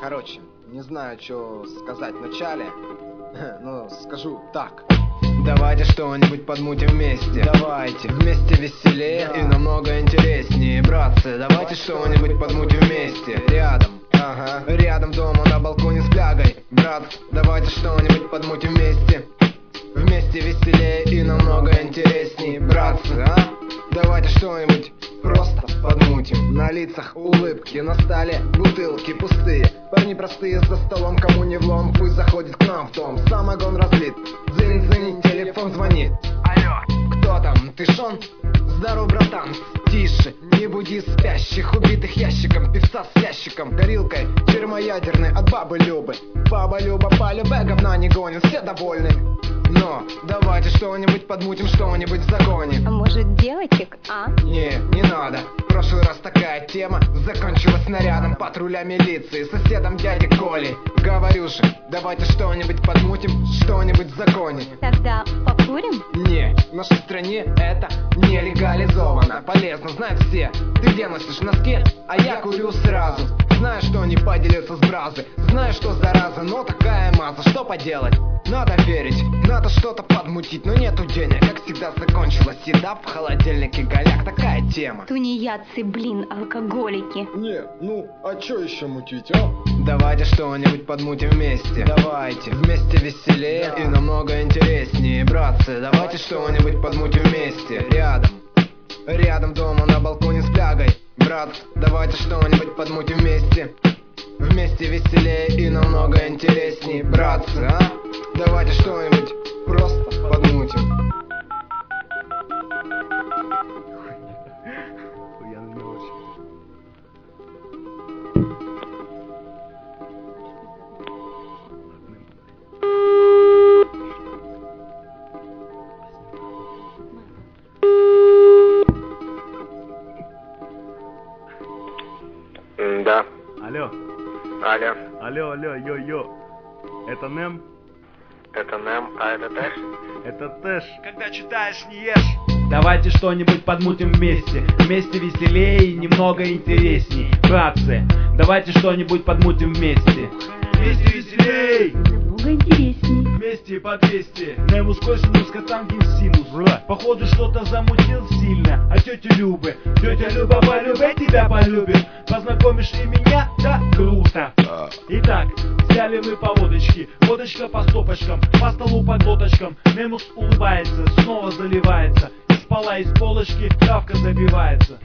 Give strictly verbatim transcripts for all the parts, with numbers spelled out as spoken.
Короче, не знаю, что сказать вначале, но скажу так. Давайте что-нибудь подмутим вместе. Давайте, вместе веселее и намного интереснее. Братцы, давайте что-нибудь подмутим вместе. Рядом, ага, рядом дома на балконе с флягой. Брат, давайте что-нибудь подмутим вместе. Вместе веселее и намного интереснее. Братцы, а? Давайте что-нибудь просто подмутим. На лицах улыбки, на столе бутылки пустые. Парни простые за столом, кому не влом, пусть заходит к нам в дом. Самогон разлит, дзынь-дзынь, телефон звонит. Алло, кто там, ты Шон? Здоров, братан, тише, не буди спящих, убитых ящиком, певца с ящиком, горилкой термоядерной от бабы Любы. Баба Люба по любе говна не гонит, все довольны. Но давайте что-нибудь подмутим, что-нибудь в законе. А может девочек, а? Не, не надо. В прошлый раз такая тема закончилась снарядом патруля милиции, соседом дяди Коли. Говорю же, давайте что-нибудь подмутим, что-нибудь в законе. Тогда покурим? Не, в нашей стране это не легализовано. Полезно знать все. Ты где носишь носки, а я курю сразу. Знаю, что не поделиться с бразы, знаю, что зараза, но такая маза, что поделать? Надо верить, надо что-то подмутить, но нету денег. Как всегда закончилась еда, в холодильнике голяк, такая тема. Тунеядцы, блин, алкоголики. Не, ну, а чё еще мутить, а? Давайте что-нибудь подмутим вместе. Давайте, вместе веселее, да, и намного интереснее. Братцы, давайте что-нибудь подмутим вместе. Рядом, рядом дома на балконе с флягой. Брат, давайте что-нибудь подмутим вместе. Вместе веселее и намного интереснее. Братцы, а? Давайте что-нибудь просто подмутим. Да. Алло. Алло. Алло, алло, йо-йо. Это Нэм? Это Нэм, а это Тэш? Это Тэш. Когда читаешь, не ешь. Давайте что-нибудь подмутим вместе. Вместе веселее и немного интересней. Братцы, давайте что-нибудь подмутим вместе. Вместе веселей, намного интересней. Вместе по двести. Нэмус косинус, катангин синус. Походу что-то замутил сильно. А тетя Любы, тетя Люба полюбе тебя полюбит. Познакомишь и меня, да круто. Итак, взяли мы по водочке. Водочка по стопочкам, по столу по глоточкам. Нэмус улыбается, снова заливается. Из пола, из полочки травка забивается.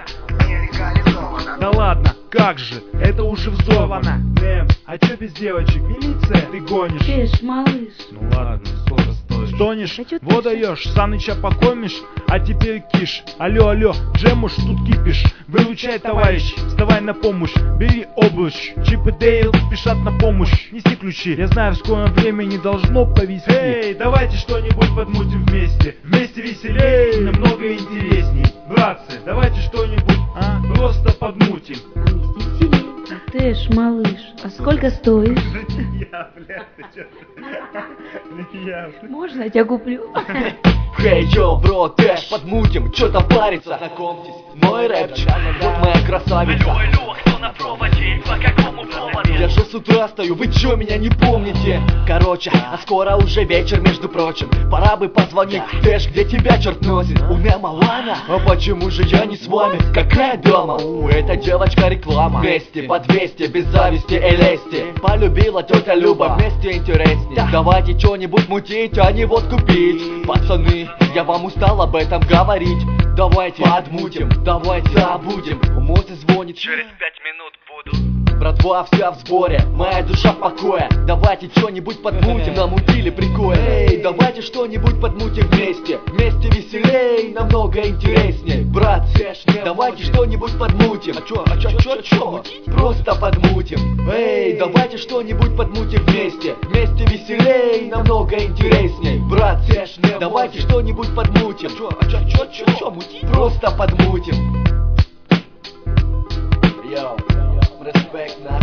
Да ладно, как же, это уже взорвано. Нэм, а чё без девочек? Милиция, ты гонишь. Тэш, малыш. Ну ладно, сколько стоишь? Стонешь, Да вот даешь, Саныча покормишь, а теперь киш. Алло, алло, Джемуш, тут кипиш. Выручай, товарищ, вставай на помощь. Бери обруч, Чип и Дейл спешат на помощь. Неси ключи, я знаю, в скором времени должно повезти. Эй, давайте что-нибудь подмутим вместе. Вместе веселей, намного интересней. Братцы, давайте что-нибудь, а, просто подмутим. А вместе веселее. Тэш, малыш, а сколько стоишь? Я, блядь, ты чё? Я, блядь. Можно я тебя куплю? Хей, йо, бро, Тэш, подмутим, чё там парится? Знакомьтесь, мой рэпчик, вот моя красавица. Алло, алло, кто на проводе? По какому поводу? Я же с утра стою, вы чё меня не помните? Короче, а скоро уже вечер, между прочим. Пора бы позвонить, Тэш, где тебя черт носит? У меня Малана, а почему же я не с вами? Какая дама? У, эта девочка реклама. Вместе по двести, без зависти и лести. Полюбила тетя Люба, вместе интереснее. Давайте что-нибудь мутить, а не водку пить. Пацаны, я вам устал об этом говорить. Давайте подмутим, давайте забудем. Мози звонит. Через пять минут буду. Братва вся в сборе, моя душа в покое. Давайте что-нибудь подмутим, намутили прикольно. Эй, давайте что-нибудь подмутим вместе. Вместе веселей, намного интересней. Братцы, давайте что-нибудь подмутим. А чё, а чё, а чё, а чё? Просто подмутим. Эй, давайте что-нибудь подмутим вместе. Вместе веселей, намного интересней. Братцы, давайте что-нибудь подмутим. А чё, а чё, а чё, а чё, а чё мутить? Просто подмутим. Йоу, респект на